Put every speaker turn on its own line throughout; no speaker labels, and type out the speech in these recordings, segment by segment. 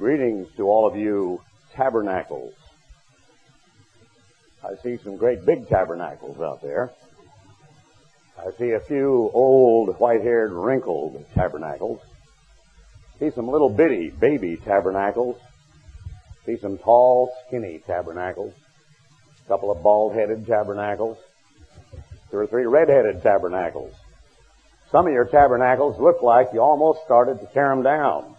Greetings to all of you tabernacles. I see some great big tabernacles out there. I see a few old, white-haired, wrinkled tabernacles. I see some little bitty baby tabernacles. I see some tall, skinny tabernacles. A couple of bald-headed tabernacles. 2 or 3 red-headed tabernacles. Some of your tabernacles look like you almost started to tear them down.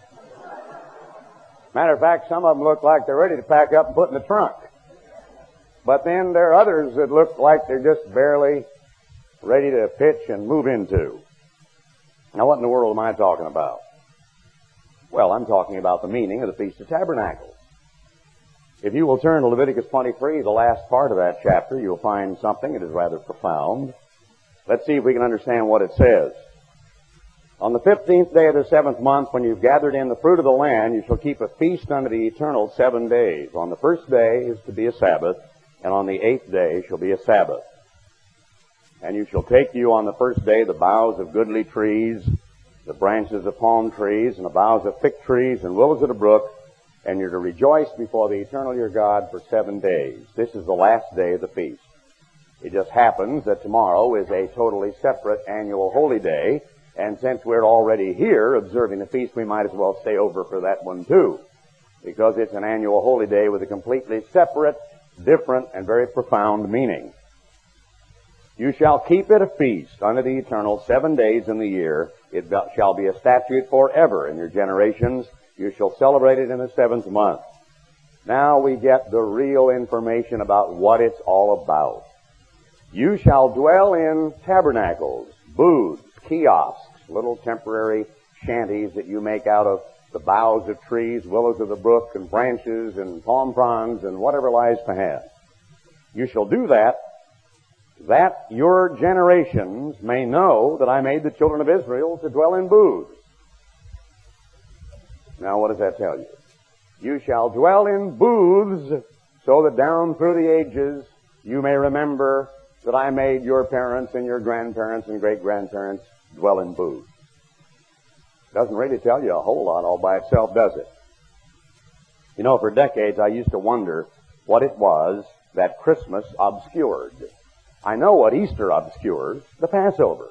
Matter of fact, some of them look like they're ready to pack up and put in the trunk. But then there are others that look like they're just barely ready to pitch and move into. Now, what in the world am I talking about? Well, I'm talking about the meaning of the Feast of Tabernacles. If you will turn to Leviticus 23, the last part of that chapter, you'll find something that is rather profound. Let's see if we can understand what it says. On the 15th day of the 7th month, when you've gathered in the fruit of the land, you shall keep a feast unto the Eternal 7 days. On the first day is to be a Sabbath, and on the 8th day shall be a Sabbath. And you shall take you on the first day the boughs of goodly trees, the branches of palm trees, and the boughs of fig trees, and willows of the brook, and you're to rejoice before the Eternal your God for 7 days. This is the last day of the feast. It just happens that tomorrow is a totally separate annual holy day, and since we're already here observing the feast, we might as well stay over for that one too, because it's an annual holy day with a completely separate, different, and very profound meaning. You shall keep it a feast unto the Eternal 7 days in the year. It shall be a statute forever in your generations. You shall celebrate it in the 7th month. Now we get the real information about what it's all about. You shall dwell in tabernacles, booths, kiosks, little temporary shanties that you make out of the boughs of trees, willows of the brook, and branches, and palm fronds, and whatever lies to hand. You shall do that your generations may know that I made the children of Israel to dwell in booths. Now, what does that tell you? You shall dwell in booths so that down through the ages you may remember that I made your parents and your grandparents and great-grandparents dwell in booths. Doesn't really tell you a whole lot all by itself, does it? You know, for decades I used to wonder what it was that Christmas obscured. I know what Easter obscures, the Passover.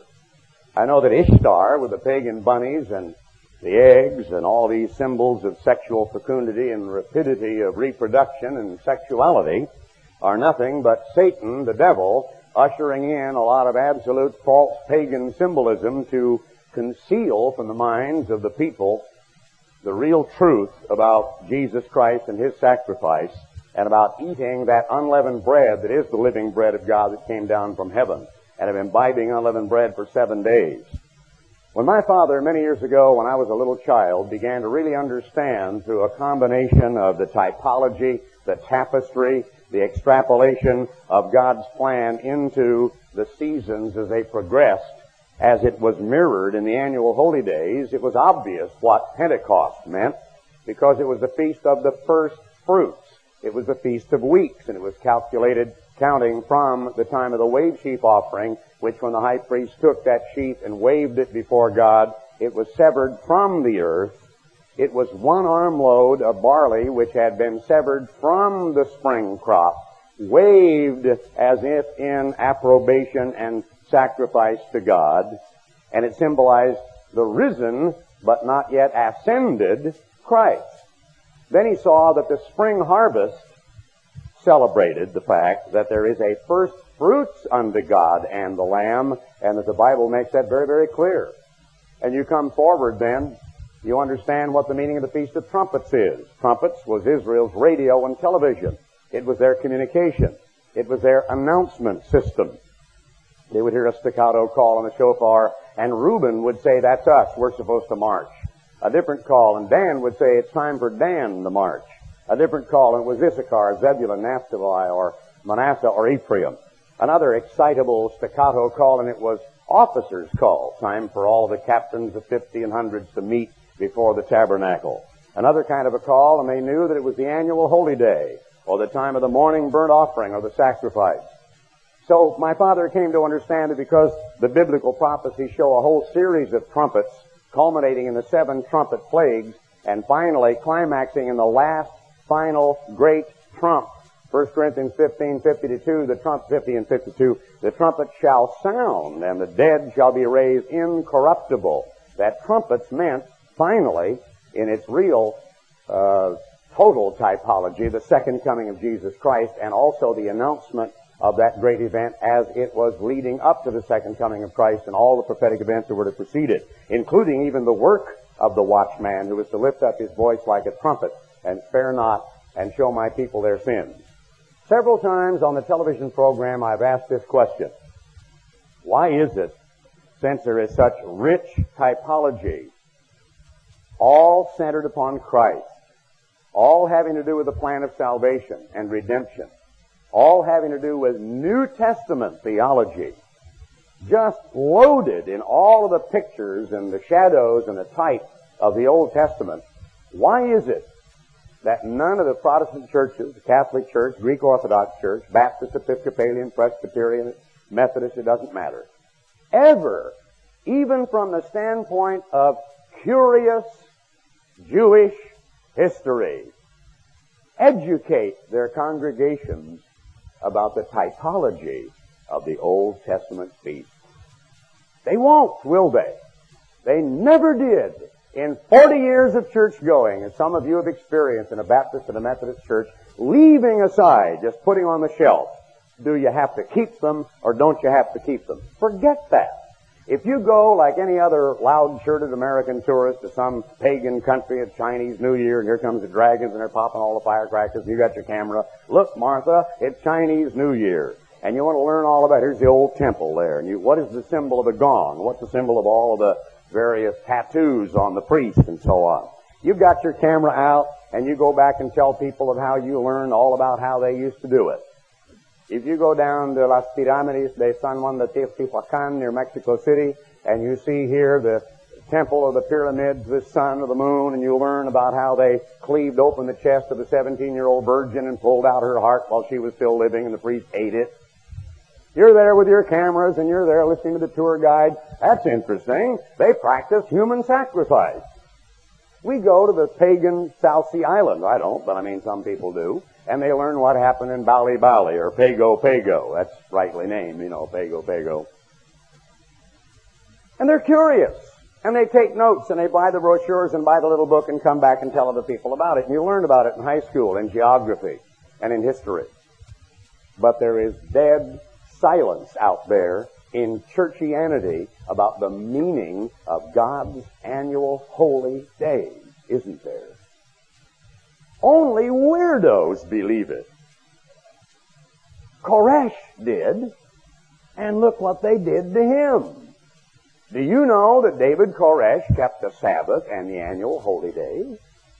I know that Ishtar, with the pagan bunnies and the eggs and all these symbols of sexual fecundity and rapidity of reproduction and sexuality, are nothing but Satan, the devil, ushering in a lot of absolute false pagan symbolism to conceal from the minds of the people the real truth about Jesus Christ and His sacrifice, and about eating that unleavened bread that is the living bread of God that came down from heaven, and of imbibing unleavened bread for 7 days. When my father, many years ago, when I was a little child, began to really understand through a combination of the typology, the tapestry, the extrapolation of God's plan into the seasons as they progressed, as it was mirrored in the annual holy days, it was obvious what Pentecost meant, because it was the feast of the first fruits. It was the Feast of Weeks, and it was calculated counting from the time of the wave sheaf offering, which when the high priest took that sheaf and waved it before God, it was severed from the earth. It was 1 armload of barley which had been severed from the spring crop, waved as if in approbation and sacrifice to God, and it symbolized the risen but not yet ascended Christ. Then he saw that the spring harvest celebrated the fact that there is a first fruits unto God and the Lamb, and that the Bible makes that very, very clear. And you come forward then, you understand what the meaning of the Feast of Trumpets is. Trumpets was Israel's radio and television. It was their communication. It was their announcement system. They would hear a staccato call on the shofar, and Reuben would say, "That's us, we're supposed to march." A different call, and Dan would say, "It's time for Dan to march." A different call, and it was Issachar, Zebulun, Naphtali, or Manasseh, or Ephraim. Another excitable staccato call, and it was officers' call. Time for all the captains of 50 and hundreds to meet before the tabernacle. Another kind of a call, and they knew that it was the annual holy day, or the time of the morning burnt offering, or the sacrifice. So my father came to understand that because the biblical prophecies show a whole series of trumpets culminating in the 7 trumpet plagues, and finally climaxing in the last final great trump. 1 Corinthians 15:50-52, the trump 50 and 52, the trumpet shall sound, and the dead shall be raised incorruptible. That trumpets meant, finally, in its real total typology, the second coming of Jesus Christ, and also the announcement of that great event as it was leading up to the second coming of Christ and all the prophetic events that were to precede it, including even the work of the watchman who was to lift up his voice like a trumpet and spare not and show my people their sins. Several times on the television program I've asked this question: why is it, since there is such rich typology, all centered upon Christ, all having to do with the plan of salvation and redemption, all having to do with New Testament theology, just loaded in all of the pictures and the shadows and the type of the Old Testament, why is it that none of the Protestant churches, the Catholic Church, Greek Orthodox Church, Baptist, Episcopalian, Presbyterian, Methodist, it doesn't matter, ever, even from the standpoint of curious Jewish history, educate their congregations about the typology of the Old Testament feast? They won't, will they? They never did. In 40 years of church going, as some of you have experienced in a Baptist and a Methodist church, leaving aside, just putting on the shelf, do you have to keep them or don't you have to keep them? Forget that. If you go like any other loud-shirted American tourist to some pagan country at Chinese New Year, and here comes the dragons and they're popping all the firecrackers, and you got your camera, look, Martha, it's Chinese New Year. And you want to learn all about, here's the old temple there, and what is the symbol of the gong? What's the symbol of all of the various tattoos on the priest and so on? You've got your camera out, and you go back and tell people of how you learned all about how they used to do it. If you go down to Las Pirámides de San Juan de Teotihuacan near Mexico City, and you see here the temple of the pyramids, the sun or the moon, and you learn about how they cleaved open the chest of a 17-year-old virgin and pulled out her heart while she was still living, and the priest ate it. You're there with your cameras, and you're there listening to the tour guide. That's interesting. They practice human sacrifice. We go to the pagan South Sea Islands. I don't, but I mean some people do. And they learn what happened in Bali Bali, or Pago Pago. That's rightly named, Pago Pago. And they're curious. And they take notes, and they buy the brochures and buy the little book and come back and tell other people about it. And you learn about it in high school, in geography, and in history. But there is dead silence out there in churchianity about the meaning of God's annual holy days, isn't there? Only weirdos believe it. Koresh did, and look what they did to him. Do you know that David Koresh kept the Sabbath and the annual holy days?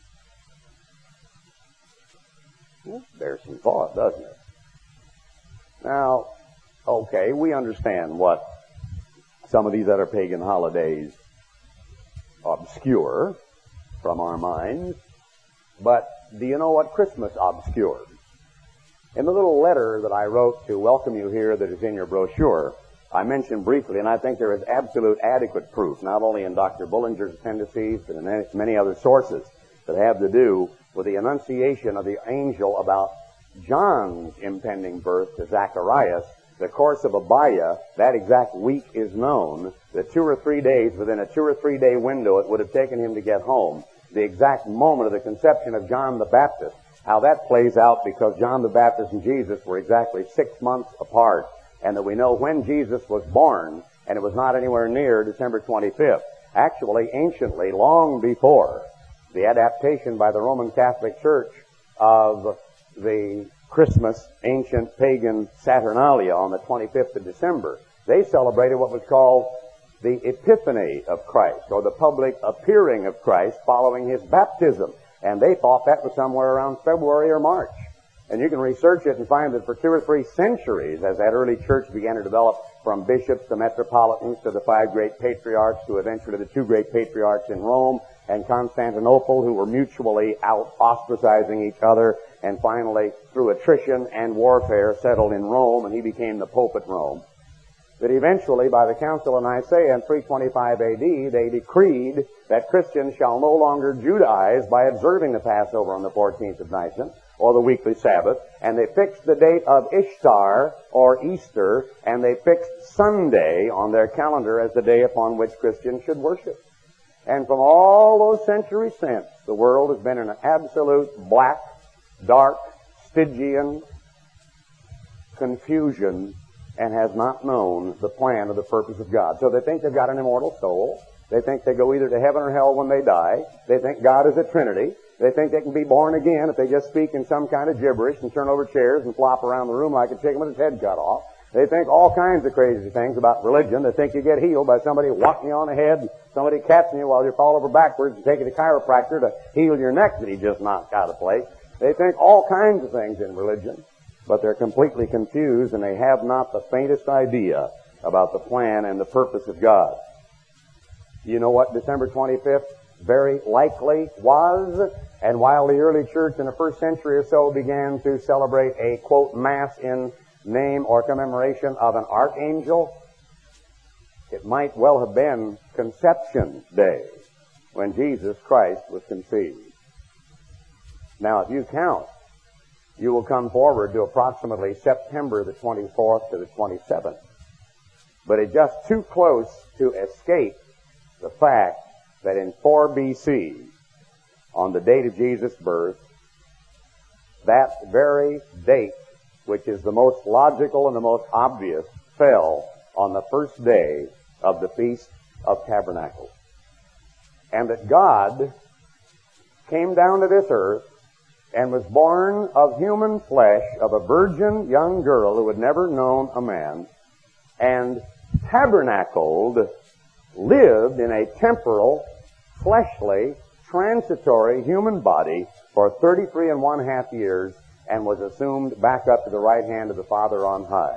Well, bears some thought, doesn't it? Now, okay, we understand what some of these other pagan holidays obscure from our minds, but do you know what Christmas obscures? In the little letter that I wrote to welcome you here that is in your brochure, I mentioned briefly, and I think there is absolute adequate proof, not only in Dr. Bullinger's appendices, but in many other sources that have to do with the annunciation of the angel about John's impending birth to Zacharias. The course of Abaya, that exact week is known, that 2 or 3 days, within a 2 or 3 day window it would have taken him to get home. The exact moment of the conception of John the Baptist, how that plays out because John the Baptist and Jesus were exactly 6 months apart, and that we know when Jesus was born, and it was not anywhere near December 25th. Actually, anciently, long before the adaptation by the Roman Catholic Church of the Christmas ancient pagan Saturnalia on the 25th of December, they celebrated what was called the Epiphany of Christ, or the public appearing of Christ following his baptism. And they thought that was somewhere around February or March. And you can research it and find that for 2 or 3 centuries, as that early church began to develop from bishops to metropolitans to the 5 great patriarchs to eventually the 2 great patriarchs in Rome and Constantinople, who were mutually out ostracizing each other, and finally, through attrition and warfare, settled in Rome, and he became the Pope at Rome. that eventually, by the Council of Nicaea in 325 A.D., they decreed that Christians shall no longer Judaize by observing the Passover on the 14th of Nisan, or the weekly Sabbath, and they fixed the date of Ishtar, or Easter, and they fixed Sunday on their calendar as the day upon which Christians should worship. And from all those centuries since, the world has been in an absolute black, dark, Stygian confusion and has not known the plan or the purpose of God. So they think they've got an immortal soul. They think they go either to heaven or hell when they die. They think God is a Trinity. They think they can be born again if they just speak in some kind of gibberish and turn over chairs and flop around the room like a chicken with its head cut off. They think all kinds of crazy things about religion. They think you get healed by somebody whacking you on the head and somebody catching you while you fall over backwards and taking a chiropractor to heal your neck that he just knocked out of place. They think all kinds of things in religion, but they're completely confused and they have not the faintest idea about the plan and the purpose of God. You know what December 25th very likely was? And while the early church in the first century or so began to celebrate a, quote, mass in name or commemoration of an archangel, it might well have been Conception Day when Jesus Christ was conceived. Now, if you count, you will come forward to approximately September the 24th to the 27th. But it's just too close to escape the fact that in 4 B.C., on the date of Jesus' birth, that very date, which is the most logical and the most obvious, fell on the first day of the Feast of Tabernacles. And that God came down to this earth and was born of human flesh, of a virgin young girl who had never known a man, and tabernacled, lived in a temporal, fleshly, transitory human body for 33 1/2 years, and was assumed back up to the right hand of the Father on high.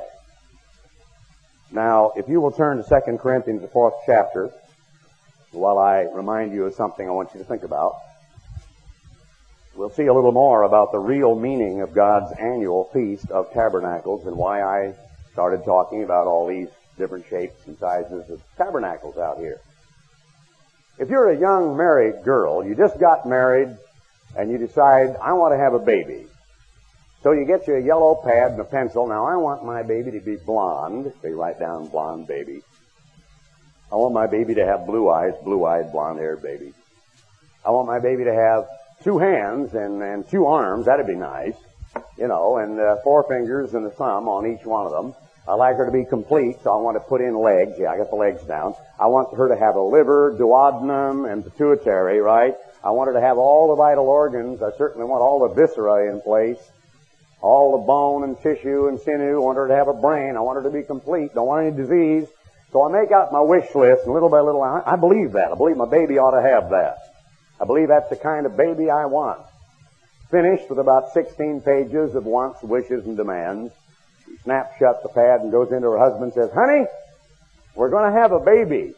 Now, if you will turn to 2 Corinthians, the 4th chapter, while I remind you of something I want you to think about, we'll see a little more about the real meaning of God's annual Feast of Tabernacles and why I started talking about all these different shapes and sizes of tabernacles out here. If you're a young married girl, you just got married, and you decide, I want to have a baby. So you get you a yellow pad and a pencil. Now, I want my baby to be blonde. So you write down blonde baby. I want my baby to have blue eyes, blue-eyed, blonde-haired baby. I want my baby to have 2 hands and 2 arms. That'd be nice. You know, and 4 fingers and a thumb on each one of them. I like her to be complete, so I want to put in legs. Yeah, I got the legs down. I want her to have a liver, duodenum, and pituitary, right? I want her to have all the vital organs. I certainly want all the viscera in place. All the bone and tissue and sinew. I want her to have a brain. I want her to be complete. Don't want any disease. So I make out my wish list, and little by little, I believe that. I believe my baby ought to have that. I believe that's the kind of baby I want. Finished with about 16 pages of wants, wishes, and demands. She snaps shut the pad and goes into her husband and says, honey, we're going to have a baby.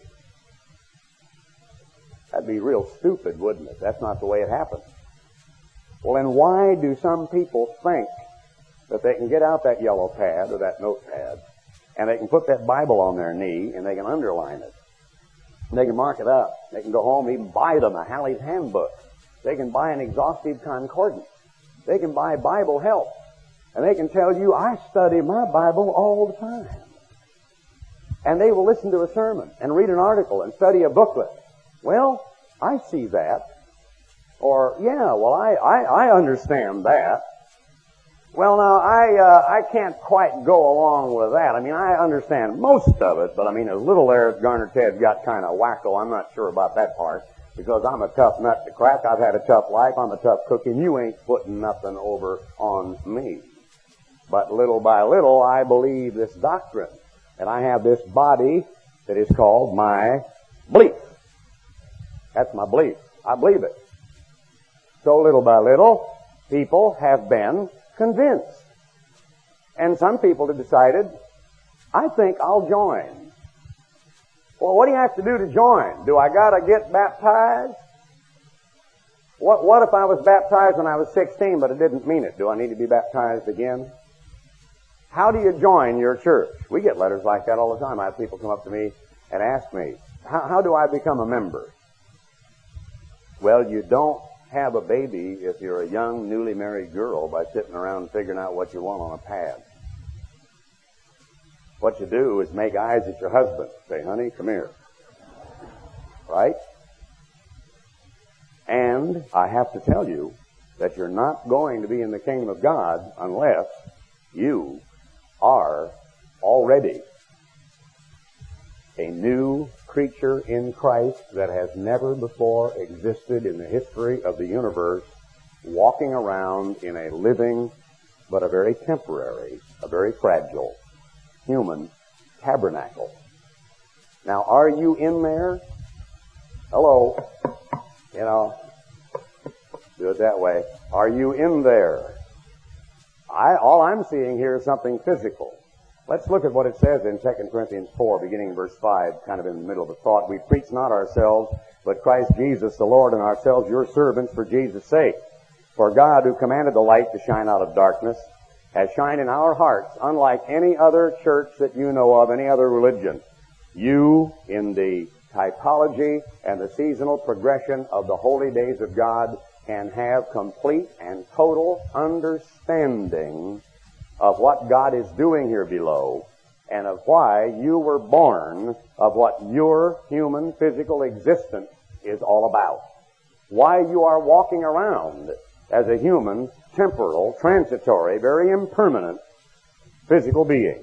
That'd be real stupid, wouldn't it? That's not the way it happens. Well, then why do some people think that they can get out that yellow pad or that notepad and they can put that Bible on their knee and they can underline it? And they can mark it up. They can go home and even buy them a Halley's Handbook. They can buy an exhaustive concordance. They can buy Bible help. And they can tell you, I study my Bible all the time. And they will listen to a sermon and read an article and study a booklet. Well, I see that. Or, yeah, well, I understand that. Well, now, I can't quite go along with that. I mean, I understand most of it, but I mean, as little there as Garner Ted got kind of wacko, I'm not sure about that part, because I'm a tough nut to crack. I've had a tough life. I'm a tough cookie, and you ain't putting nothing over on me. But little by little, I believe this doctrine, and I have this body that is called my belief. That's my belief. I believe it. So little by little, people have been convinced. And some people have decided, I think I'll join. Well, what do you have to do to join? Do I got to get baptized? What if I was baptized when I was 16, but it didn't mean it? Do I need to be baptized again? How do you join your church? We get letters like that all the time. I have people come up to me and ask me, how do I become a member? Well, you don't have a baby if you're a young, newly married girl by sitting around figuring out what you want on a pad. What you do is make eyes at your husband. Say, honey, come here. Right? And I have to tell you that you're not going to be in the kingdom of God unless you are already a new creature in Christ that has never before existed in the history of the universe, walking around in a living but a very temporary, a very fragile human tabernacle. Now, are you in there? Hello? You know, do it that way. Are you in there? All I'm seeing here is something physical. Let's look at what it says in 2 Corinthians 4, beginning in verse 5, kind of in the middle of the thought. We preach not ourselves, but Christ Jesus the Lord, and ourselves your servants for Jesus' sake. For God, who commanded the light to shine out of darkness, has shined in our hearts, unlike any other church that you know of, any other religion. You, in the typology and the seasonal progression of the holy days of God, can have complete and total understanding of what God is doing here below and of why you were born, of what your human physical existence is all about. Why you are walking around as a human, temporal, transitory, very impermanent physical being.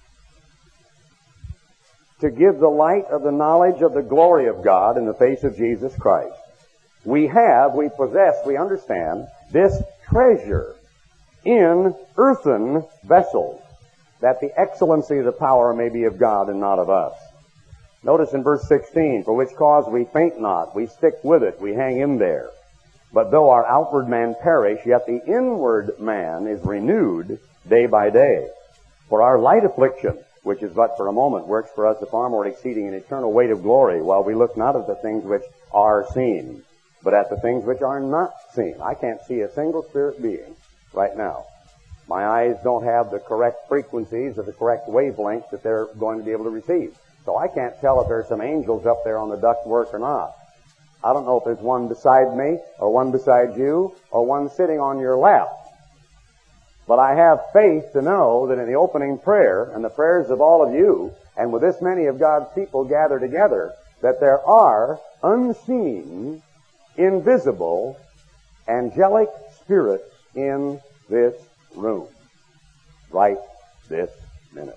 To give the light of the knowledge of the glory of God in the face of Jesus Christ. We possess, we understand, this treasure in earthen vessels, that the excellency of the power may be of God and not of us. Notice in verse 16, for which cause we faint not, we stick with it, we hang in there. But though our outward man perish, yet the inward man is renewed day by day. For our light affliction, which is but for a moment, works for us a far more exceeding and eternal weight of glory, while we look not at the things which are seen, but at the things which are not seen. I can't see a single spirit being right now. My eyes don't have the correct frequencies or the correct wavelengths that they're going to be able to receive. So I can't tell if there's some angels up there on the ductwork or not. I don't know if there's one beside me, or one beside you, or one sitting on your lap. But I have faith to know that in the opening prayer, and the prayers of all of you, and with this many of God's people gathered together, that there are unseen, invisible, angelic spirits in this room, right this minute.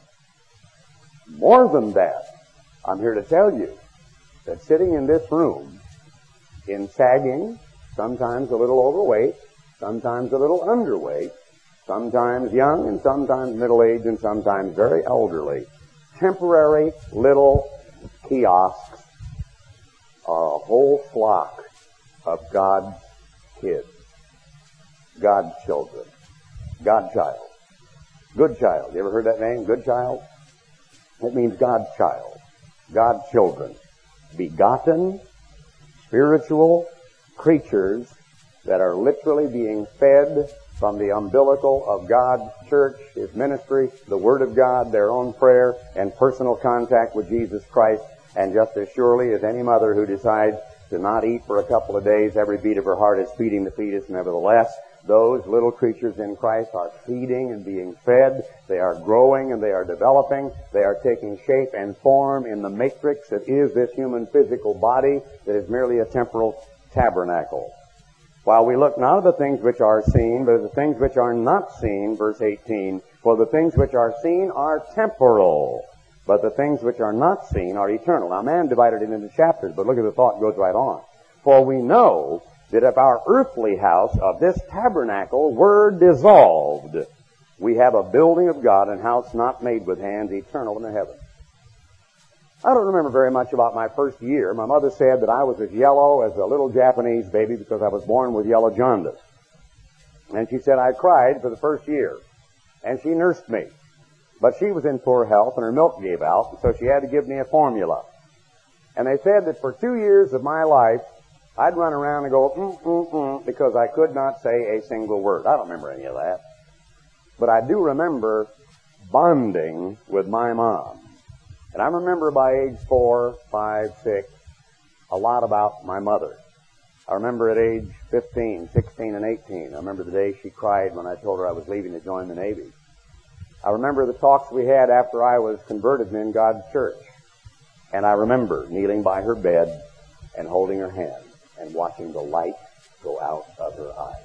More than that, I'm here to tell you that sitting in this room, in sagging, sometimes a little overweight, sometimes a little underweight, sometimes young and sometimes middle-aged and sometimes very elderly, temporary little kiosks are a whole flock of God's kids, God's children, Godchild. Good child. You ever heard that name, good child? It means God's child, God's children, begotten, spiritual creatures that are literally being fed from the umbilical of God's church, His ministry, the Word of God, their own prayer, and personal contact with Jesus Christ. And just as surely as any mother who decides to not eat for a couple of days, every beat of her heart is feeding the fetus. Nevertheless, those little creatures in Christ are feeding and being fed. They are growing and they are developing. They are taking shape and form in the matrix that is this human physical body that is merely a temporal tabernacle. While we look not at the things which are seen, but at the things which are not seen, verse 18, for the things which are seen are temporal, but the things which are not seen are eternal. Now, man divided it into chapters, but look at the thought, it goes right on. For we know that if our earthly house of this tabernacle were dissolved, we have a building of God, and house not made with hands, eternal in the heavens. I don't remember very much about my first year. My mother said that I was as yellow as a little Japanese baby because I was born with yellow jaundice. And she said I cried for the first year. And she nursed me. But she was in poor health and her milk gave out, and so she had to give me a formula. And they said that for 2 years of my life, I'd run around and go, because I could not say a single word. I don't remember any of that. But I do remember bonding with my mom. And I remember by age 4, 5, 6, a lot about my mother. I remember at age 15, 16, and 18, I remember the day she cried when I told her I was leaving to join the Navy. I remember the talks we had after I was converted in God's church. And I remember kneeling by her bed and holding her hand and watching the light go out of her eyes.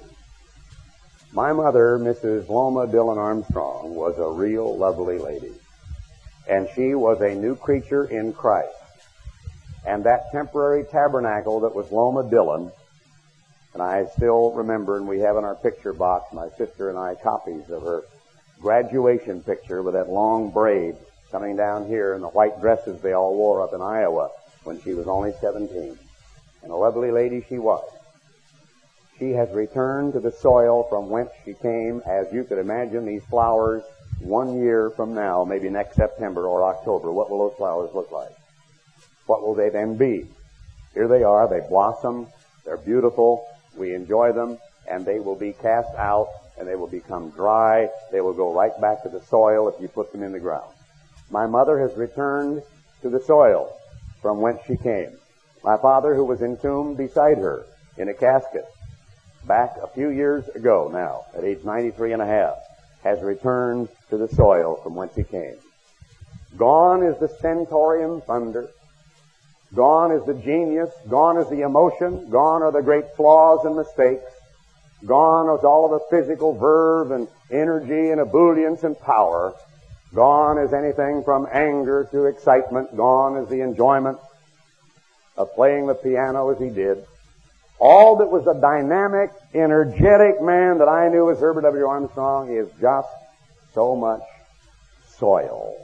My mother, Mrs. Loma Dillon Armstrong, was a real lovely lady. And she was a new creature in Christ. And that temporary tabernacle that was Loma Dillon, and I still remember, and we have in our picture box, my sister and I, copies of her graduation picture with that long braid coming down here and the white dresses they all wore up in Iowa when she was only 17. And a lovely lady she was. She has returned to the soil from whence she came. As you could imagine, these flowers 1 year from now, maybe next September or October, what will those flowers look like? What will they then be? Here they are. They blossom. They're beautiful. We enjoy them. And they will be cast out, and they will become dry. They will go right back to the soil if you put them in the ground. My mother has returned to the soil from whence she came. My father, who was entombed beside her in a casket back a few years ago now, at age 93 and a half, has returned to the soil from whence he came. Gone is the stentorian thunder. Gone is the genius. Gone is the emotion. Gone are the great flaws and mistakes. Gone is all of the physical verve and energy and ebullience and power. Gone is anything from anger to excitement. Gone is the enjoyment of playing the piano as he did. All that was a dynamic, energetic man that I knew as Herbert W. Armstrong is just so much soil.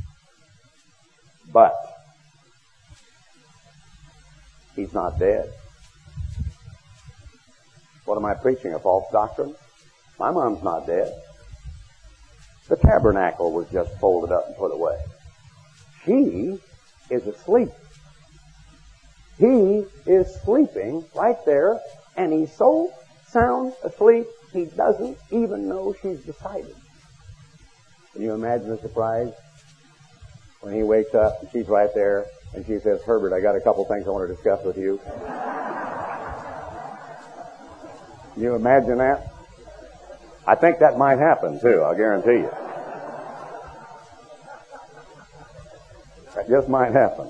But he's not dead. What am I preaching, a false doctrine? My mom's not dead. The tabernacle was just folded up and put away. She is asleep. He is sleeping right there, and he's so sound asleep, he doesn't even know she's beside him. Can you imagine the surprise when he wakes up and she's right there, and she says, "Herbert, I got a couple things I want to discuss with you." Can you imagine that? I think that might happen, too, I'll guarantee you. That just might happen.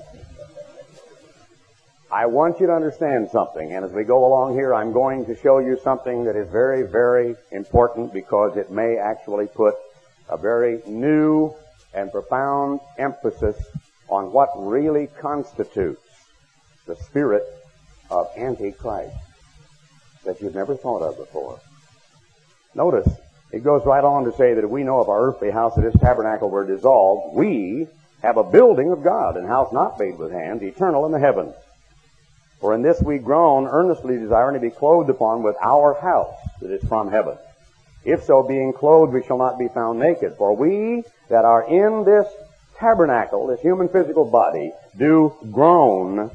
I want you to understand something, and as we go along here, I'm going to show you something that is very, very important because it may actually put a very new and profound emphasis on what really constitutes the spirit of Antichrist that you've never thought of before. Notice, it goes right on to say that if we know of our earthly house that this tabernacle were dissolved, we have a building of God, and house not made with hands, eternal in the heavens. For in this we groan, earnestly desiring to be clothed upon with our house that is from heaven. If so, being clothed, we shall not be found naked. For we that are in this tabernacle, this human physical body, do groan,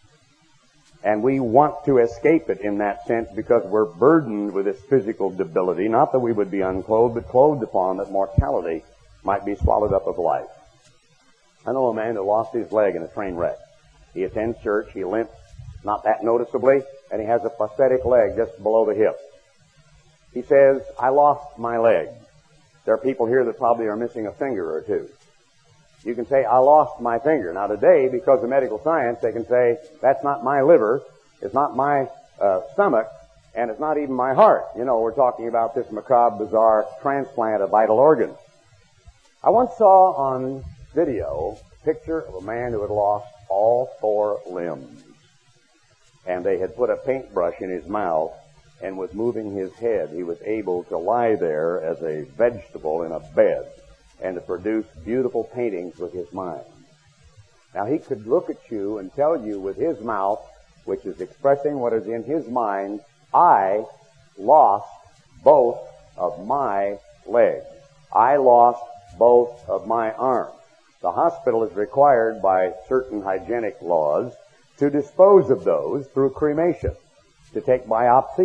and we want to escape it in that sense because we're burdened with this physical debility. Not that we would be unclothed, but clothed upon, that mortality might be swallowed up of life. I know a man who lost his leg in a train wreck. He attends church, he limps, not that noticeably, and he has a prosthetic leg just below the hip. He says, "I lost my leg." There are people here that probably are missing a finger or two. You can say, "I lost my finger." Now today, because of medical science, they can say, "That's not my liver, it's not my stomach, and it's not even my heart." You know, we're talking about this macabre, bizarre transplant of vital organs. I once saw on video a picture of a man who had lost all 4 limbs. And they had put a paintbrush in his mouth and was moving his head. He was able to lie there as a vegetable in a bed and to produce beautiful paintings with his mind. Now, he could look at you and tell you with his mouth, which is expressing what is in his mind, "I lost both of my legs. I lost both of my arms." The hospital is required by certain hygienic laws to dispose of those through cremation, to take biopsies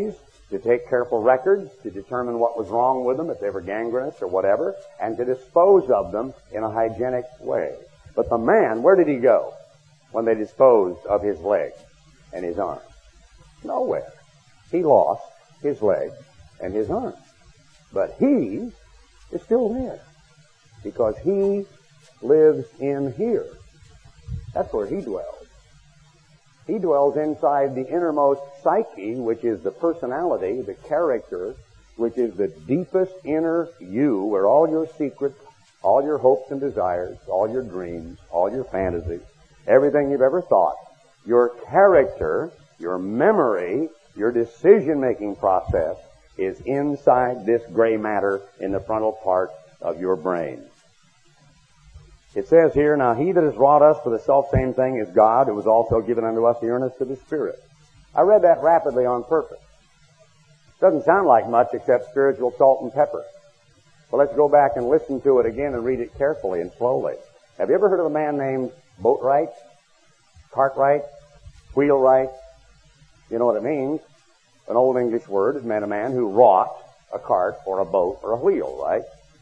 to take careful records, to determine what was wrong with them, if they were gangrenous or whatever, and to dispose of them in a hygienic way. But the man, where did he go when they disposed of his leg and his arm? Nowhere. He lost his leg and his arm. But he is still there because he lives in here. That's where he dwells. He dwells inside the innermost psyche, which is the personality, the character, which is the deepest inner you, where all your secrets, all your hopes and desires, all your dreams, all your fantasies, everything you've ever thought, your character, your memory, your decision-making process is inside this gray matter in the frontal part of your brain. It says here, now he that has wrought us for the selfsame thing is God, who was also given unto us the earnest of the Spirit. I read that rapidly on purpose. Doesn't sound like much except spiritual salt and pepper. Well, let's go back and listen to it again and read it carefully and slowly. Have you ever heard of a man named Boatwright, Cartwright, Wheelwright? You know what it means. An old English word. It meant a man who wrought a cart or a boat or a wheel, right?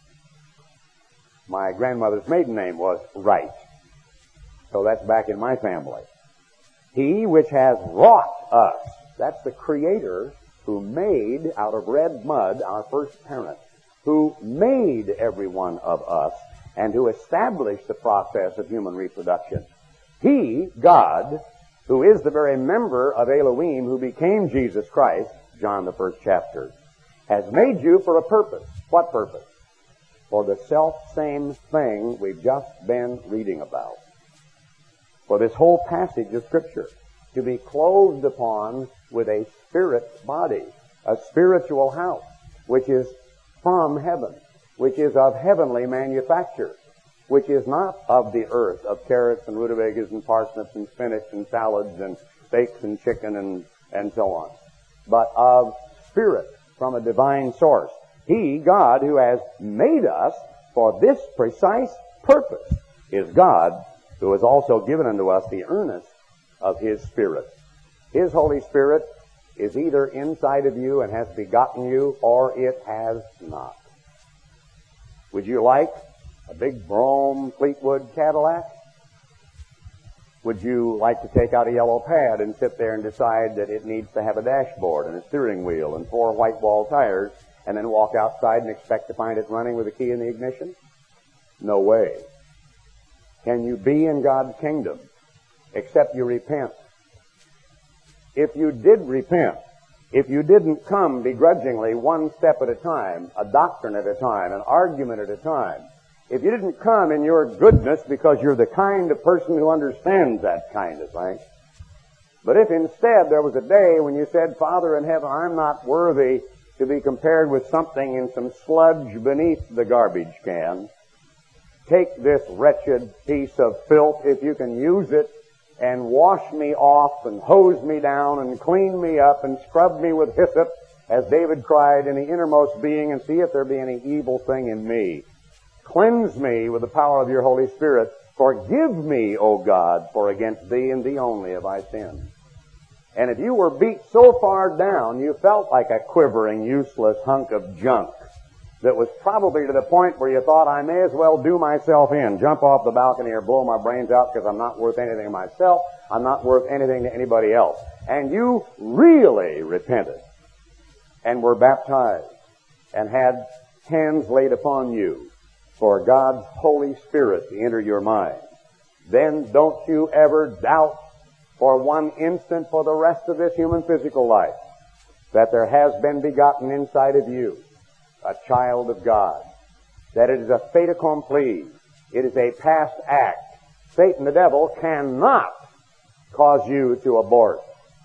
My grandmother's maiden name was Wright. So that's back in my family. He which has wrought us. That's the Creator who made out of red mud our first parent, who made every one of us and who established the process of human reproduction. He, God, who is the very member of Elohim who became Jesus Christ, John the 1st chapter, has made you for a purpose. What purpose? For the self-same thing we've just been reading about. For this whole passage of Scripture, to be clothed upon with a spirit body, a spiritual house, which is from heaven, which is of heavenly manufacture, which is not of the earth, of carrots and rutabagas and parsnips and spinach and salads and steaks and chicken and so on, but of spirit from a divine source. He, God, who has made us for this precise purpose, is God, who has also given unto us the earnest of His Spirit. His Holy Spirit is either inside of you and has begotten you, or it has not. Would you like a big Brougham Fleetwood Cadillac? Would you like to take out a yellow pad and sit there and decide that it needs to have a dashboard and a steering wheel and 4 white wall tires, and then walk outside and expect to find it running with a key in the ignition? No way. Can you be in God's kingdom except you repent? If you did repent, if you didn't come begrudgingly one step at a time, a doctrine at a time, an argument at a time, if you didn't come in your goodness because you're the kind of person who understands that kind of thing, but if instead there was a day when you said, Father in heaven, I'm not worthy to be compared with something in some sludge beneath the garbage can. Take this wretched piece of filth, if you can use it, and wash me off and hose me down and clean me up and scrub me with hyssop, as David cried in the innermost being, and see if there be any evil thing in me. Cleanse me with the power of your Holy Spirit. Forgive me, O God, for against thee and thee only have I sinned. And if you were beat so far down, you felt like a quivering, useless hunk of junk that was probably to the point where you thought, I may as well do myself in, jump off the balcony or blow my brains out because I'm not worth anything to myself, I'm not worth anything to anybody else. And you really repented and were baptized and had hands laid upon you for God's Holy Spirit to enter your mind. Then don't you ever doubt for one instant for the rest of this human physical life that there has been begotten inside of you a child of God, that it is a fait accompli, it is a past act. Satan, the devil, cannot cause you to abort.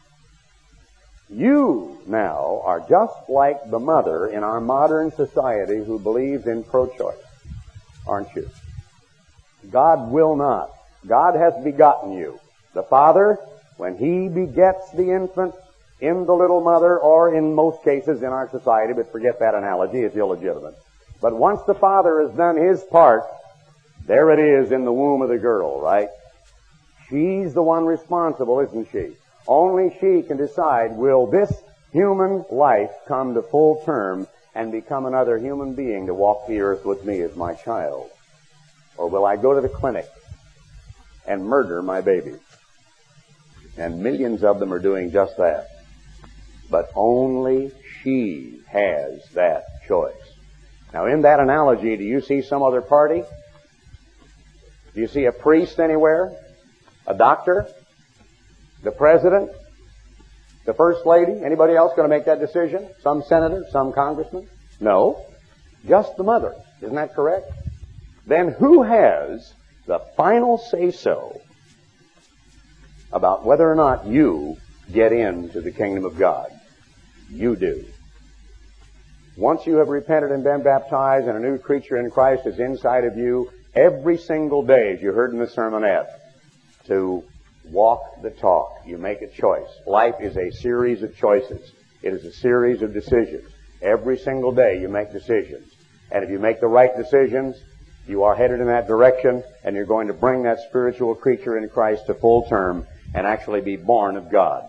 You now are just like the mother in our modern society who believes in pro-choice, aren't you? God will not. God has begotten you. The Father, when He begets the infant in the little mother, or in most cases in our society, but forget that analogy, it's illegitimate. But once the Father has done His part, there it is in the womb of the girl, right? She's the one responsible, isn't she? Only she can decide, will this human life come to full term and become another human being to walk the earth with me as my child? Or will I go to the clinic and murder my babies? And millions of them are doing just that. But only she has that choice. Now, in that analogy, do you see some other party? Do you see a priest anywhere? A doctor? The president? The first lady? Anybody else going to make that decision? Some senator? Some congressman? No. Just the mother. Isn't that correct? Then who has the final say-so about whether or not you get into the kingdom of God? You do. Once you have repented and been baptized and a new creature in Christ is inside of you, every single day, as you heard in the sermonette, to walk the talk, you make a choice. Life is a series of choices. It is a series of decisions. Every single day you make decisions. And if you make the right decisions, you are headed in that direction, and you're going to bring that spiritual creature in Christ to full term and actually be born of God.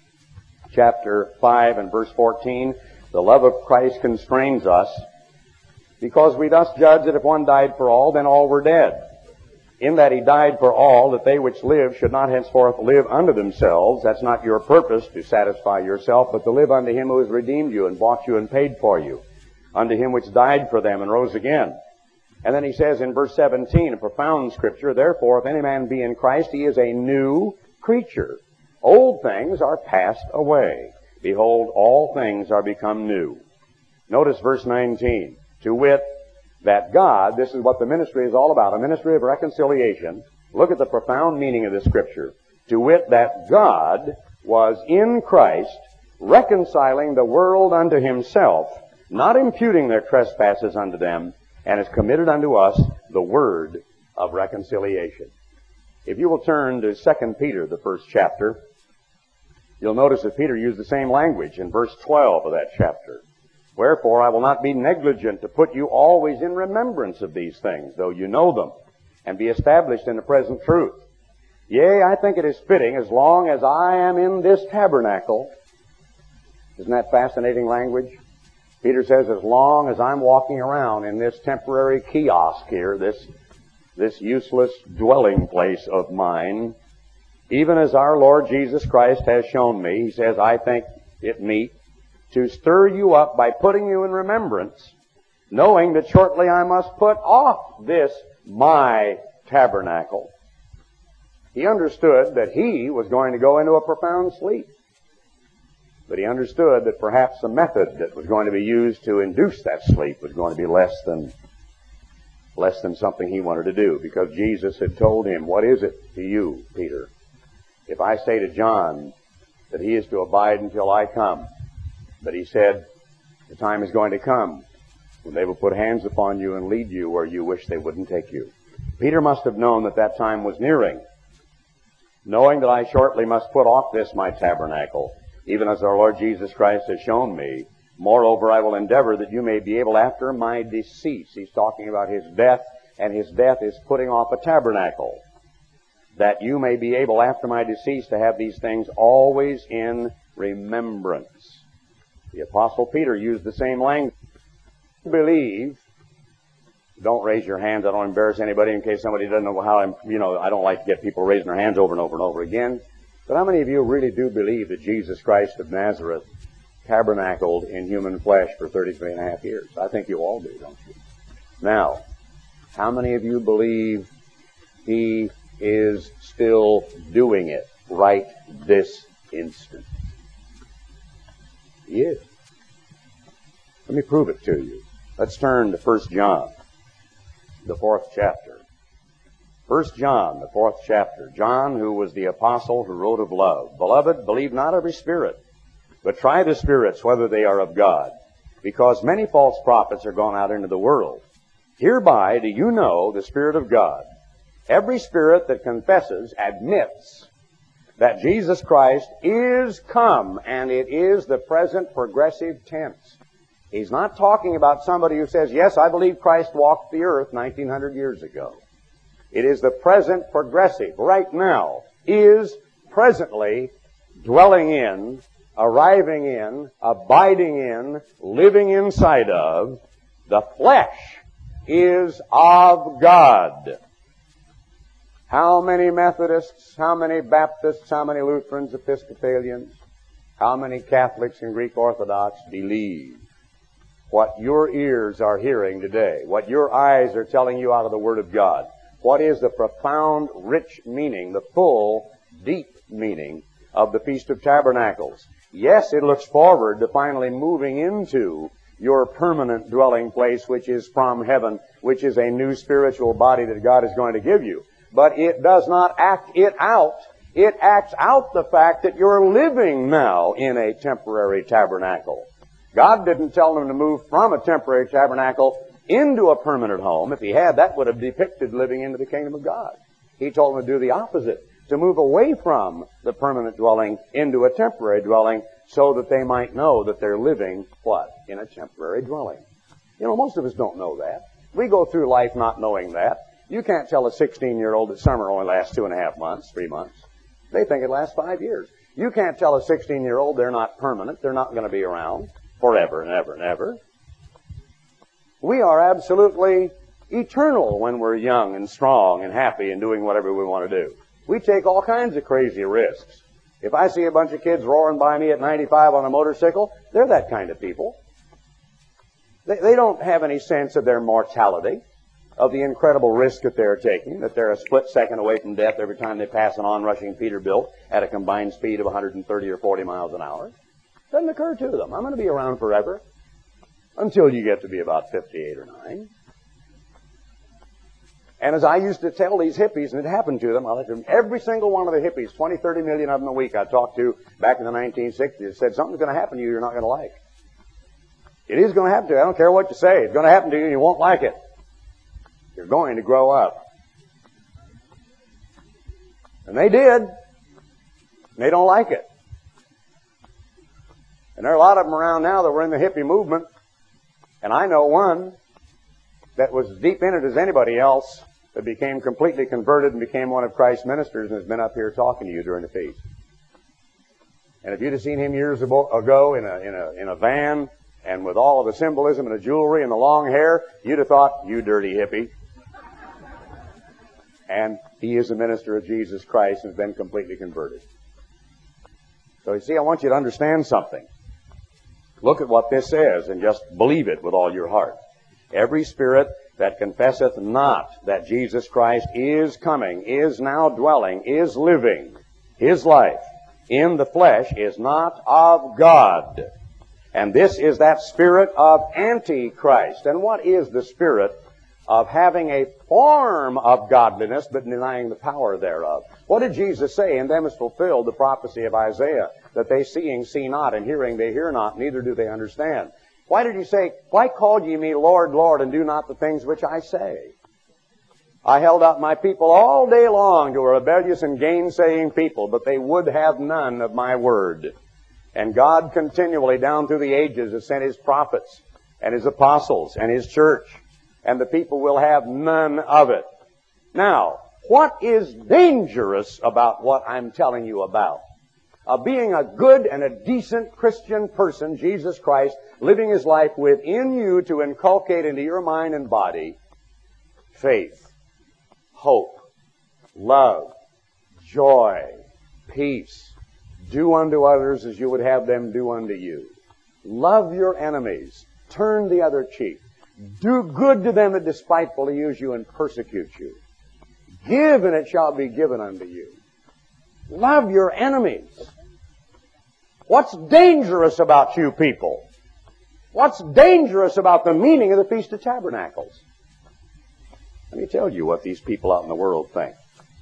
Chapter 5 and verse 14, the love of Christ constrains us, because we thus judge that if one died for all, then all were dead. In that he died for all, that they which live should not henceforth live unto themselves. That's not your purpose to satisfy yourself, but to live unto him who has redeemed you and bought you and paid for you, unto him which died for them and rose again. And then he says in verse 17, a profound scripture, therefore, if any man be in Christ, he is a new creature. Old things are passed away. Behold, all things are become new. Notice verse 19. To wit, that God, this is what the ministry is all about, a ministry of reconciliation. Look at the profound meaning of this scripture. To wit, that God was in Christ, reconciling the world unto himself, not imputing their trespasses unto them, and has committed unto us the word of reconciliation. If you will turn to 2 Peter, the first chapter, you'll notice that Peter used the same language in verse 12 of that chapter. Wherefore I will not be negligent to put you always in remembrance of these things, though you know them, and be established in the present truth. Yea, I think it is fitting, as long as I am in this tabernacle. Isn't that fascinating language? Peter says, as long as I'm walking around in this temporary kiosk here, this useless dwelling place of mine, even as our Lord Jesus Christ has shown me, he says, I think it meet to stir you up by putting you in remembrance, knowing that shortly I must put off this my tabernacle. He understood that he was going to go into a profound sleep. But he understood that perhaps the method that was going to be used to induce that sleep was going to be less than something he wanted to do, because Jesus had told him, what is it to you, Peter, if I say to John that he is to abide until I come? But he said, the time is going to come when they will put hands upon you and lead you where you wish they wouldn't take you. Peter must have known that that time was nearing, knowing that I shortly must put off this my tabernacle, even as our Lord Jesus Christ has shown me. Moreover, I will endeavor that you may be able after my decease. He's talking about his death, and his death is putting off a tabernacle. That you may be able after my decease to have these things always in remembrance. The Apostle Peter used the same language. Believe. Don't raise your hands. I don't embarrass anybody in case somebody doesn't know how I don't like to get people raising their hands over and over and over again. But how many of you really do believe that Jesus Christ of Nazareth tabernacled in human flesh for 33 and a half years? I think you all do, don't you? Now, how many of you believe he is still doing it right this instant? He is. Let me prove it to you. Let's turn to 1 John, the 4th chapter. 1 John, the 4th chapter. John, who was the apostle who wrote of love. Beloved, believe not every spirit, but try the spirits whether they are of God, because many false prophets are gone out into the world. Hereby do you know the Spirit of God. Every spirit that confesses, admits that Jesus Christ is come, and it is the present progressive tense. He's not talking about somebody who says, yes, I believe Christ walked the earth 1900 years ago. It is the present progressive. Right now is presently dwelling in arriving in, abiding in, living inside of, the flesh is of God. How many Methodists, how many Baptists, how many Lutherans, Episcopalians, how many Catholics and Greek Orthodox believe what your ears are hearing today, what your eyes are telling you out of the Word of God? What is the profound, rich meaning, the full, deep meaning of the Feast of Tabernacles? Yes, it looks forward to finally moving into your permanent dwelling place, which is from heaven, which is a new spiritual body that God is going to give you. But it does not act it out. It acts out the fact that you're living now in a temporary tabernacle. God didn't tell them to move from a temporary tabernacle into a permanent home. If He had, that would have depicted living into the kingdom of God. He told them to do the opposite, to move away from the permanent dwelling into a temporary dwelling, so that they might know that they're living, what? In a temporary dwelling. You know, most of us don't know that. We go through life not knowing that. You can't tell a 16-year-old that summer only lasts 2.5 months, 3 months. They think it lasts 5 years. You can't tell a 16-year-old they're not permanent, they're not going to be around forever and ever and ever. We are absolutely eternal when we're young and strong and happy and doing whatever we want to do. We take all kinds of crazy risks. If I see a bunch of kids roaring by me at 95 on a motorcycle, they're that kind of people. They don't have any sense of their mortality, of the incredible risk that they're taking, that they're a split second away from death every time they pass an on-rushing Peterbilt at a combined speed of 130 or 40 miles an hour. Doesn't occur to them. I'm going to be around forever until you get to be about 58 or 9. And as I used to tell these hippies, and it happened to them, every single one of the hippies, 20, 30 million of them a week I talked to back in the 1960s, said something's going to happen to you you're not going to like. It is going to happen to you. I don't care what you say. It's going to happen to you and you won't like it. You're going to grow up. And they did. And they don't like it. And there are a lot of them around now that were in the hippie movement. And I know one that was as deep in it as anybody else, that became completely converted and became one of Christ's ministers and has been up here talking to you during the feast. And if you'd have seen him years ago in a van and with all of the symbolism and the jewelry and the long hair, you'd have thought, you dirty hippie. And he is a minister of Jesus Christ and has been completely converted. So you see, I want you to understand something. Look at what this says and just believe it with all your heart. Every spirit that confesseth not that Jesus Christ is coming, is now dwelling, is living his life in the flesh is not of God. And this is that spirit of Antichrist. And what is the spirit of having a form of godliness but denying the power thereof? What did Jesus say? In them is fulfilled the prophecy of Isaiah, that they seeing see not, and hearing they hear not, neither do they understand. Why did he say, why called ye me Lord, Lord, and do not the things which I say? I held out my people all day long to a rebellious and gainsaying people, but they would have none of my word. And God continually down through the ages has sent his prophets and his apostles and his church, and the people will have none of it. Now, what is dangerous about what I'm telling you about? Being a good and a decent Christian person, Jesus Christ, living his life within you to inculcate into your mind and body faith, hope, love, joy, peace. Do unto others as you would have them do unto you. Love your enemies. Turn the other cheek. Do good to them that despitefully use you and persecute you. Give, and it shall be given unto you. Love your enemies. What's dangerous about you people? What's dangerous about the meaning of the Feast of Tabernacles? Let me tell you what these people out in the world think.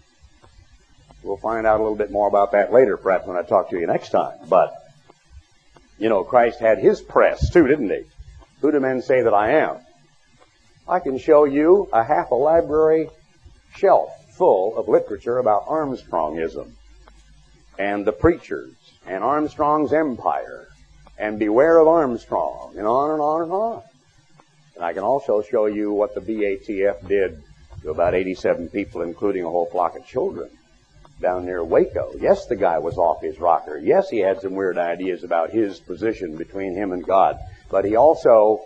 We'll find out a little bit more about that later, perhaps when I talk to you next time. But, you know, Christ had his press too, didn't he? Who do men say that I am? I can show you a half a library shelf full of literature about Armstrongism and the preachers and Armstrong's empire and beware of Armstrong and on and on and on. And I can also show you what the BATF did to about 87 people, including a whole flock of children. down near Waco. Yes, the guy was off his rocker. Yes, he had some weird ideas about his position between him and God. But he also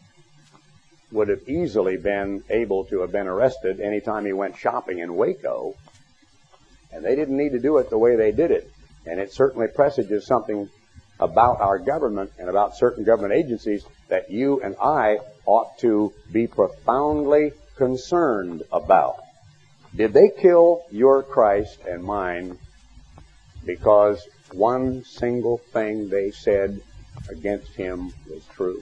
would have easily been able to have been arrested anytime he went shopping in Waco. And they didn't need to do it the way they did it. And it certainly presages something about our government and about certain government agencies that you and I ought to be profoundly concerned about. Did they kill your Christ and mine because one single thing they said against him was true?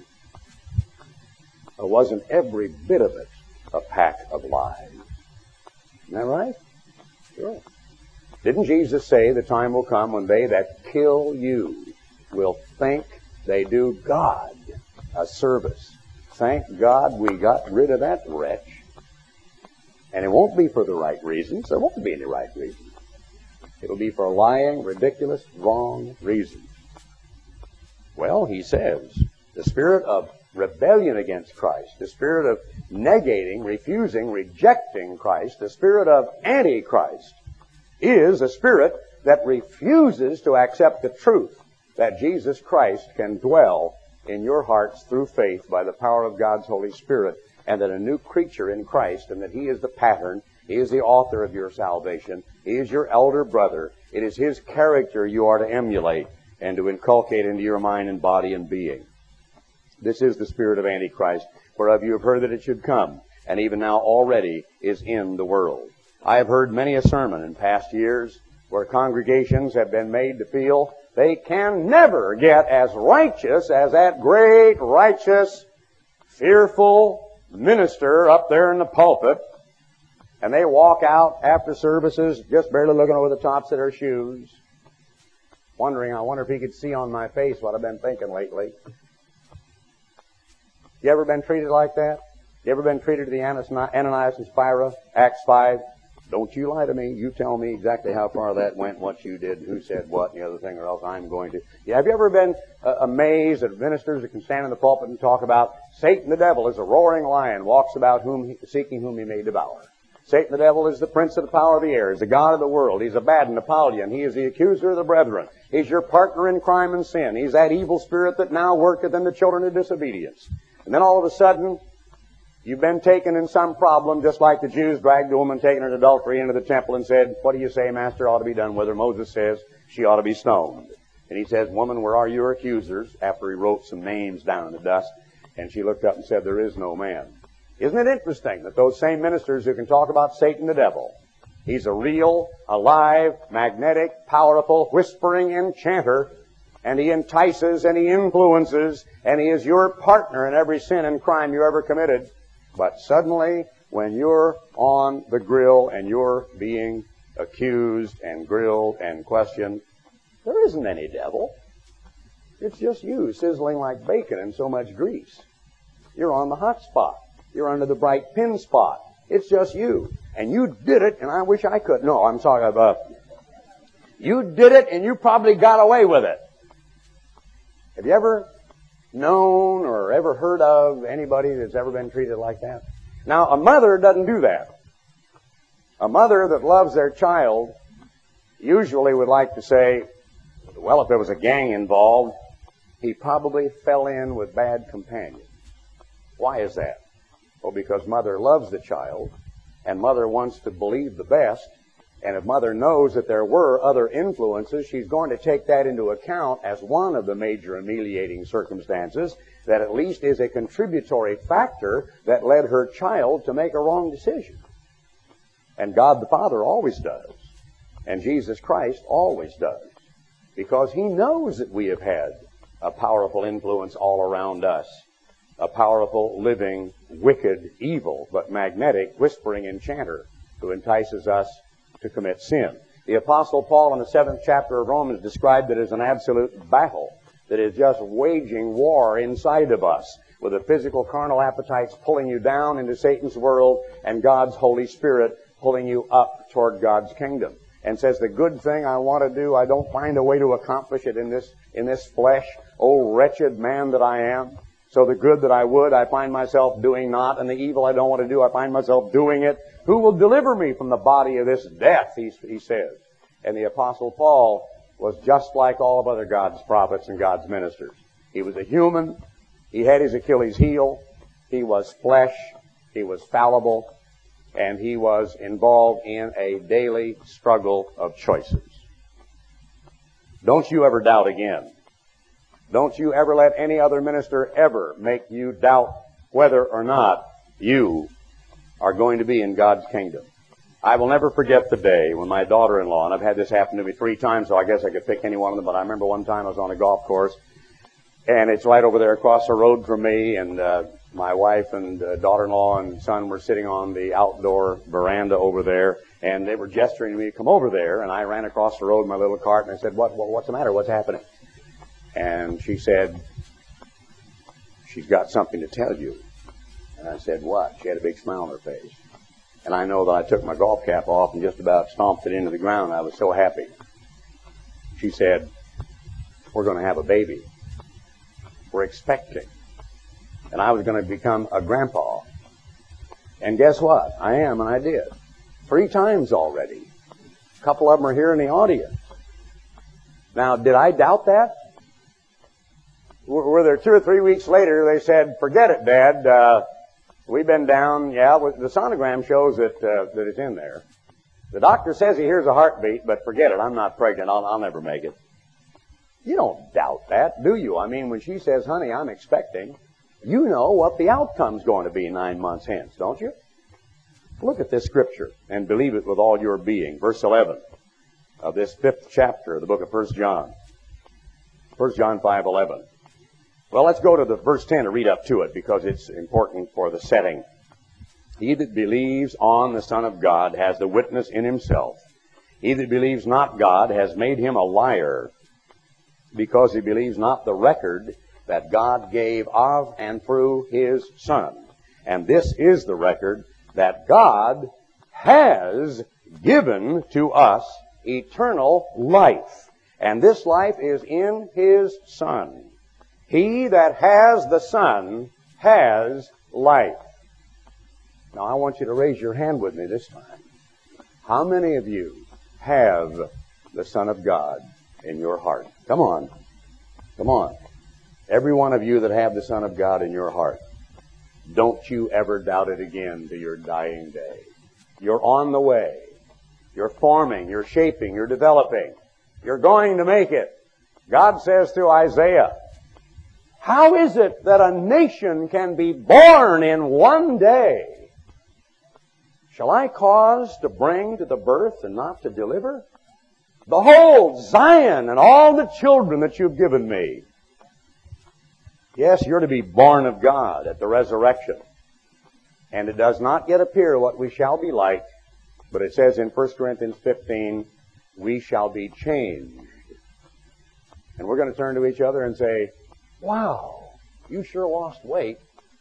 Or wasn't every bit of it a pack of lies? Isn't that right? Sure. Didn't Jesus say the time will come when they that kill you will think they do God a service? Thank God we got rid of that wretch. And it won't be for the right reasons. There won't be any right reasons. It'll be for lying, ridiculous, wrong reasons. Well, he says, the spirit of rebellion against Christ, the spirit of negating, refusing, rejecting Christ, the spirit of Antichrist, is a spirit that refuses to accept the truth that Jesus Christ can dwell in your hearts through faith by the power of God's Holy Spirit, and that a new creature in Christ, and that he is the pattern, he is the author of your salvation, he is your elder brother. It is his character you are to emulate and to inculcate into your mind and body and being. This is the spirit of Antichrist, whereof you have heard that it should come, and even now already is in the world. I have heard many a sermon in past years where congregations have been made to feel they can never get as righteous as that great, righteous, fearful minister up there in the pulpit, and they walk out after services just barely looking over the tops of their shoes, wondering, I wonder if he could see on my face what I've been thinking lately. You ever been treated like that? You ever been treated to the Ananias and Sapphira, Acts 5? Don't you lie to me. You tell me exactly how far that went, what you did, who said what, and the other thing, or else I'm going to. Yeah, have you ever been amazed at ministers that can stand in the pulpit and talk about Satan the devil is a roaring lion, walks about seeking whom he may devour. Satan the devil is the prince of the power of the air, is the god of the world. He's a bad Napoleon. He is the accuser of the brethren. He's your partner in crime and sin. He's that evil spirit that now worketh in the children of disobedience. And then all of a sudden, you've been taken in some problem, just like the Jews dragged a woman taken in adultery into the temple and said, what do you say, Master, ought to be done with her? Moses says she ought to be stoned. And he says, woman, where are your accusers? After he wrote some names down in the dust. And she looked up and said, there is no man. Isn't it interesting that those same ministers who can talk about Satan the devil, he's a real, alive, magnetic, powerful, whispering enchanter, and he entices and he influences, and he is your partner in every sin and crime you ever committed. But suddenly, when you're on the grill and you're being accused and grilled and questioned, there isn't any devil. It's just you sizzling like bacon in so much grease. You're on the hot spot. You're under the bright pin spot. It's just you. And you did it, and I wish I could. No, I'm talking about you did it, and you probably got away with it. Have you ever known or ever heard of anybody that's ever been treated like that? Now, a mother doesn't do that. A mother that loves their child usually would like to say, well, if there was a gang involved, he probably fell in with bad companions. Why is that? Well, because mother loves the child, and mother wants to believe the best, and if mother knows that there were other influences, she's going to take that into account as one of the major ameliorating circumstances that at least is a contributory factor that led her child to make a wrong decision. And God the Father always does. And Jesus Christ always does. Because he knows that we have had a powerful influence all around us. A powerful, living, wicked, evil, but magnetic, whispering enchanter who entices us to commit sin. The Apostle Paul in the 7th chapter of Romans described it as an absolute battle that is just waging war inside of us, with the physical carnal appetites pulling you down into Satan's world and God's Holy Spirit pulling you up toward God's kingdom. And says, the good thing I want to do, I don't find a way to accomplish it in this flesh. Oh, wretched man that I am. So the good that I would, I find myself doing not, and the evil I don't want to do, I find myself doing it. Who will deliver me from the body of this death, he says. And the Apostle Paul was just like all of other God's prophets and God's ministers. He was a human. He had his Achilles heel. He was flesh. He was fallible. And he was involved in a daily struggle of choices. Don't you ever doubt again. Don't you ever let any other minister ever make you doubt whether or not you are going to be in God's kingdom. I will never forget the day when my daughter-in-law, and I've had this happen to me 3 times, so I guess I could pick any one of them, but I remember one time I was on a golf course, and it's right over there across the road from me, and my wife and daughter-in-law and son were sitting on the outdoor veranda over there, and they were gesturing to me to come over there, and I ran across the road in my little cart, and I said, what's the matter? What's happening? And she said, she's got something to tell you. And I said, what? She had a big smile on her face. And I know that I took my golf cap off and just about stomped it into the ground. I was so happy. She said, we're going to have a baby. We're expecting. And I was going to become a grandpa. And guess what? I am, and I did. 3 times already. A couple of them are here in the audience. Now, did I doubt that? Were there 2 or 3 weeks later, they said, forget it, Dad. We've been down. Yeah, the sonogram shows that it's in there. The doctor says he hears a heartbeat, but forget it. I'm not pregnant. I'll never make it. You don't doubt that, do you? I mean, when she says, honey, I'm expecting, you know what the outcome's going to be 9 months hence, don't you? Look at this scripture and believe it with all your being. Verse 11 of this 5th chapter of the book of 1 John. 1 John 5:11. Well, let's go to the verse 10 and read up to it because it's important for the setting. He that believes on the Son of God has the witness in himself. He that believes not God has made him a liar, because he believes not the record that God gave of and through his Son. And this is the record, that God has given to us eternal life. And this life is in his Son. He that has the Son has life. Now I want you to raise your hand with me this time. How many of you have the Son of God in your heart? Come on. Come on. Every one of you that have the Son of God in your heart, don't you ever doubt it again to your dying day. You're on the way. You're forming, you're shaping, you're developing. You're going to make it. God says through Isaiah, how is it that a nation can be born in one day? Shall I cause to bring to the birth and not to deliver? Behold, Zion and all the children that you've given me. Yes, you're to be born of God at the resurrection. And it does not yet appear what we shall be like, but it says in 1 Corinthians 15, we shall be changed. And we're going to turn to each other and say, wow, you sure lost weight.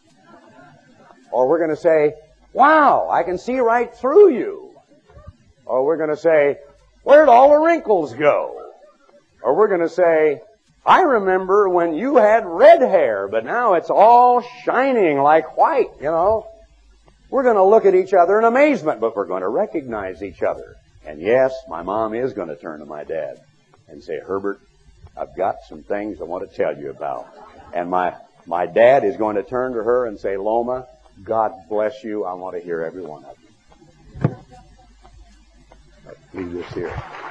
Or we're going to say, wow, I can see right through you. Or we're going to say, where'd all the wrinkles go? Or we're going to say, I remember when you had red hair, but now it's all shining like white, you know. We're going to look at each other in amazement, but we're going to recognize each other. And yes, my mom is going to turn to my dad and say, Herbert, I've got some things I want to tell you about. And my dad is going to turn to her and say, Loma, God bless you. I want to hear every one of you. Leave this here.